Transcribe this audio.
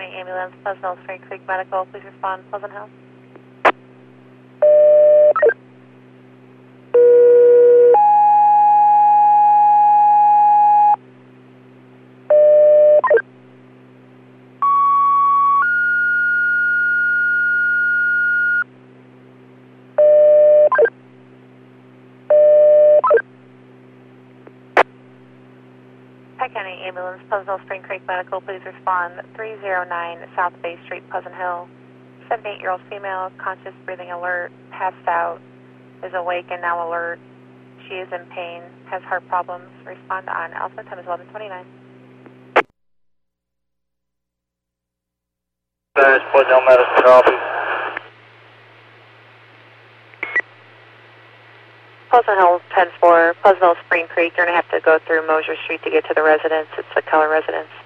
County Ambulance, Pleasant Hill, Spring Creek Medical, please respond, Pleasant Hill. County Ambulance, Pleasant Hill, Spring Creek Medical, please respond. 309 South Bay Street, Pleasant Hill. 78-year-old female, conscious, breathing alert, passed out, is awake and now alert. She is in pain, has heart problems. Respond on Alpha, time is 11:29. Pleasant Hill Medicine, copy. Pleasant Hill 10-4, Pleasant Hill, Spring Creek. You're going to have to go through Mosier Street to get to the residence. It's the Keller residence.